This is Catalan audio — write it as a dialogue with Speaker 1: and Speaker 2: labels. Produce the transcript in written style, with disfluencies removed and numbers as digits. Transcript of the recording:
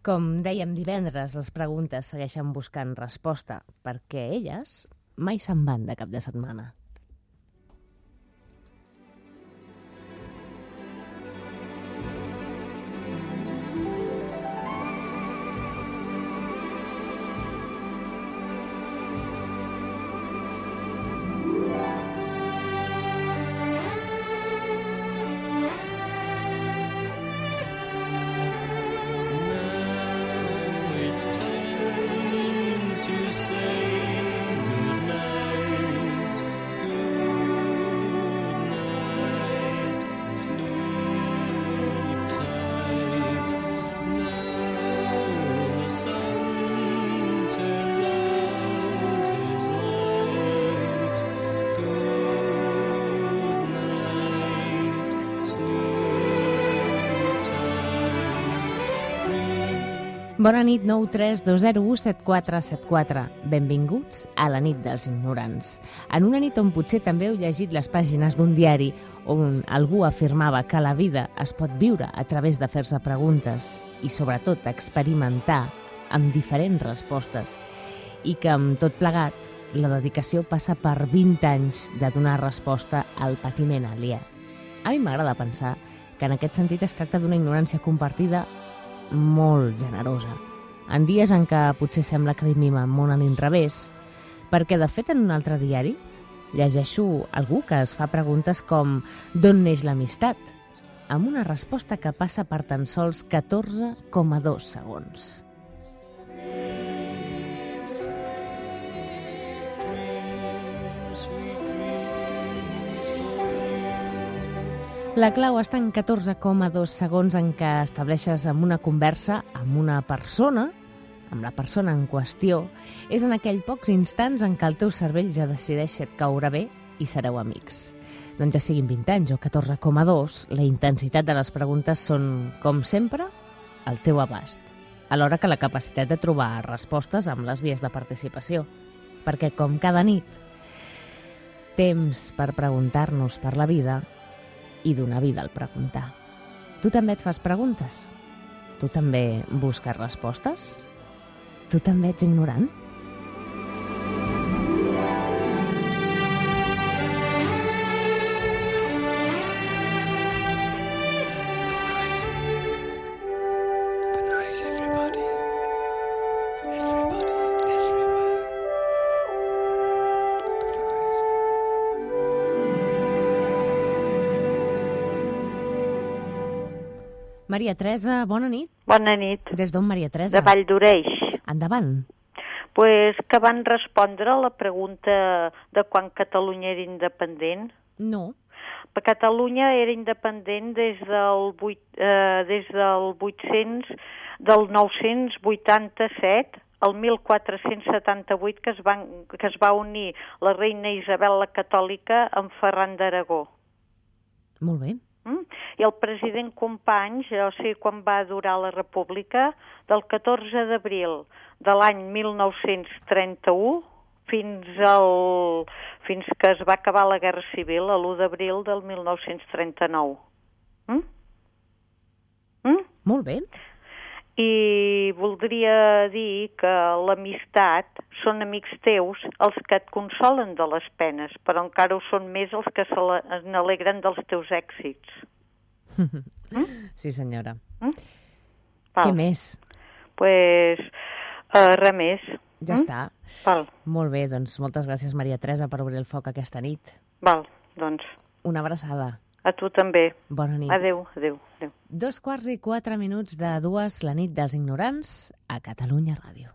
Speaker 1: Com dèiem divendres, les preguntes segueixen buscant resposta, perquè elles mai se'n van de cap de setmana. Bona nit, 932017474. Benvinguts a la nit dels ignorants. En una nit on potser també heu llegit les pàgines d'un diari on algú afirmava que la vida es pot viure a través de fer-se preguntes i, sobretot, experimentar amb diferents respostes i que, amb tot plegat, la dedicació passa per 20 anys de donar resposta al patiment aliè. A mi m'agrada pensar que en aquest sentit es tracta d'una ignorància compartida molt generosa, en dies en què potser sembla que vivim el món a l'inrevés, perquè, de fet, en un altre diari llegeixo algú que es fa preguntes com d'on neix l'amistat, amb una resposta que passa per tan sols 14,2 segons. La clau està en 14,2 segons en què estableixes amb una conversa amb una persona, amb la persona en qüestió. És en aquells pocs instants en què el teu cervell ja decideix si et caurà bé i sereu amics. Doncs ja siguin 20 anys o 14,2, la intensitat de les preguntes són, com sempre, al teu abast, alhora que la capacitat de trobar respostes amb les vies de participació. Perquè, com cada nit, temps per preguntar-nos per la vida i donar vida al preguntar. Tu també et fas preguntes? Tu també busques respostes? Tu també ets ignorant? Maria Teresa, bona nit.
Speaker 2: Bona nit.
Speaker 1: Des d'on, Maria Teresa?
Speaker 2: De Valldoreix.
Speaker 1: Endavant.
Speaker 2: Pues que van respondre a la pregunta de quan Catalunya era independent.
Speaker 1: No.
Speaker 2: Catalunya era independent des del 987 al 1478 que es va unir la reina Isabel la Catòlica amb Ferran d'Aragó.
Speaker 1: Molt bé.
Speaker 2: I el president Companys, o sigui, quan va durar la república, del 14 d'abril de l'any 1931 fins que es va acabar la Guerra Civil, l'1 d'abril del 1939.
Speaker 1: Molt bé.
Speaker 2: I voldria dir que l'amistat són amics teus els que et consolen de les penes, però encara ho són més els que se n'alegren dels teus èxits.
Speaker 1: Sí, senyora.
Speaker 2: Val.
Speaker 1: Què més?
Speaker 2: Pues res més.
Speaker 1: Ja està.
Speaker 2: Val.
Speaker 1: Molt bé, doncs moltes gràcies, Maria Teresa, per obrir el foc aquesta nit.
Speaker 2: Val, doncs.
Speaker 1: Una abraçada.
Speaker 2: A tu també.
Speaker 1: Bona nit.
Speaker 2: Adéu, adéu, adéu.
Speaker 1: 2:04 de 2, la nit dels ignorants, a Catalunya Ràdio.